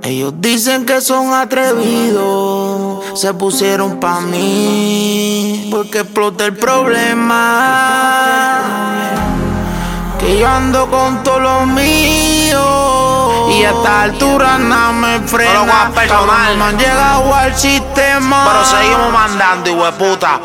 Ellos dicen que son atrevidos, se pusieron pa' mí, porque explota el problema, que yo ando con todos los míos, y a esta altura nada me frena. No lo voy a personal, no han llegado al sistema, pero seguimos mandando, hijueputa.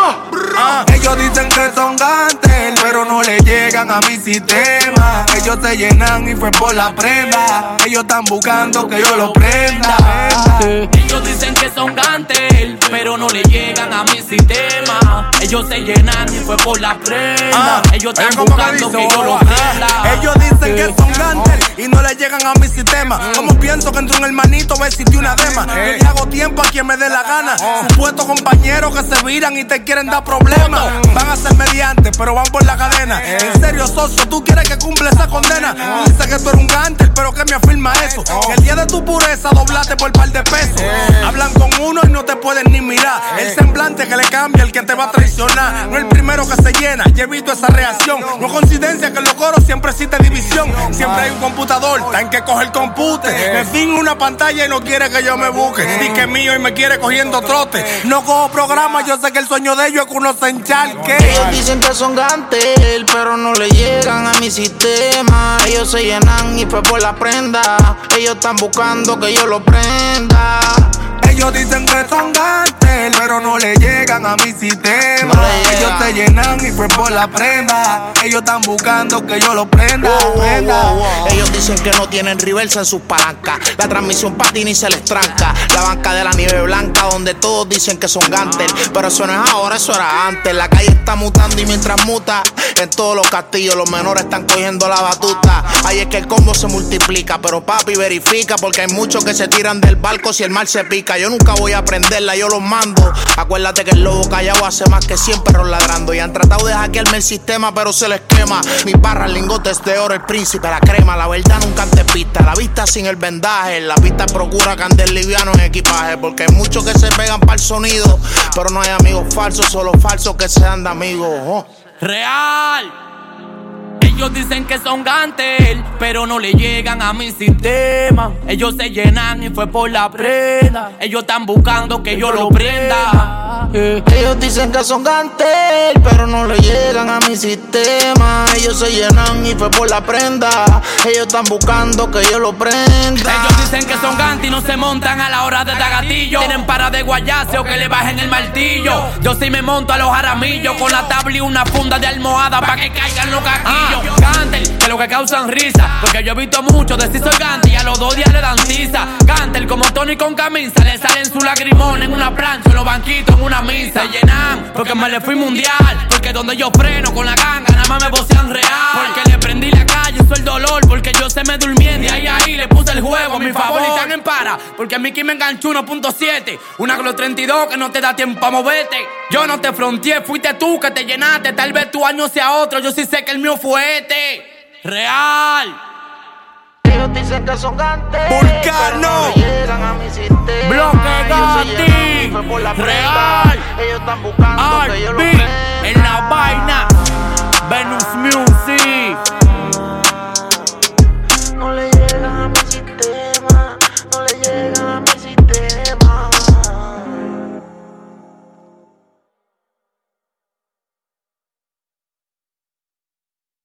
Ellos dicen que son gantes, pero no le llegan a mi sistema. Ellos se llenan y fue por la prenda. Ellos están buscando que yo lo prenda. Ellos dicen que son gantes, pero no le llegan a mi sistema. Ellos se llenan y fue por la prenda. Ellos están buscando que yo lo prenda. Ellos dicen que son gantes y no le llegan a mi sistema. Como pienso que entre un hermanito va a existir una dema. Que le hago tiempo a quien me dé la gana. Supuestos compañeros que se viran y te quieren dar problemas. Van a ser mediantes, pero van por la cadena. En serio, socio, tú quieres que cumpla esa condena. Dice que tú eres un gantel, pero que me afirma eso. Que el día de tu pureza doblaste por par de pesos. Hablan con uno y no te pueden ni mirar. El semblante que le cambia el que te va a traicionar. No el primero que se llena, ya he visto esa reacción. No es coincidencia que en los coros siempre existe división. Siempre hay un computador, tan que coge el compute. Me fin una pantalla y no quiere que yo me busque. Dice que es mío y me quiere cogiendo trote. No cojo programa, yo sé que el sueño de ellos es que uno se encharque. Ellos dicen que son gantel, pero no le llegan a mi sistema. Ellos se llenan y fue por la prenda. Ellos están buscando que yo lo prenda. Ellos dicen que son gantes, pero no le llegan a mi sistema. Ellos se llenan y fue por la prenda. Ellos están buscando que yo lo prenda. Ellos dicen que no tienen reversa en sus palancas. La transmisión patina y se les tranca. La banca de la nieve blanca donde todos dicen que son gantel. Pero eso no es ahora, eso era antes. La calle está mutando y mientras muta, en todos los castillos los menores están cogiendo la batuta. Ahí es que el combo se multiplica, pero papi verifica, porque hay muchos que se tiran del barco si el mar se pica. Yo nunca voy a aprenderla, yo los mando. Acuérdate que el lobo callado hace más que 100 perros ladrando. Y han tratado de hackearme el sistema, pero se les quema. Mis barras, lingotes de oro, el príncipe, la crema. La verdad nunca te pista, la vista sin el vendaje. La vista procura que anden liviano en equipaje, porque hay muchos que se pegan para el sonido, pero no hay amigos falsos, solo falsos que sean de amigos. Real. Ellos dicen que son gantel, pero no le llegan a mi sistema. Ellos se llenan y fue por la prenda. Ellos están buscando que yo lo prenda. Ellos dicen que son gantel, pero no le llegan a mi sistema. Ellos se llenan y fue por la prenda. Ellos están buscando que yo lo prenda. Ellos dicen que son gantes y no se montan a la hora de dar gatillo. Tienen para de guayase o que le bajen el martillo. Yo sí me monto a los jaramillos con la tabla y una funda de almohada pa' que caigan los caquillos. Gantel, que lo que causan risa, porque yo he visto mucho decir soy gantel y a los 2 días le dan tiza. Gantel como Tony con camisa, le salen su lagrimón en una plancha, en los banquitos, en una misa. Se llenan porque me le fui mundial, porque donde yo freno con la ganga nada más me vocean real. Porque le prendí la calle, uso el dolor, porque yo se me durmiendo y ahí le puse el juego a mi favor. Y están en para, porque a mí que me enganchó 1.7, una con los 32 que no te da tiempo a moverte. Yo no te fronteé, fuiste tú que te llenaste, tal vez tu año sea otro, yo sí sé que el mío fue este. Real. Ellos dicen que son gantes, Vulcano, no llegan a mi sistema. Bloque Gandhi. Real. Ellos están buscando que yo lo RB prenda. en la vaina. Venus Music.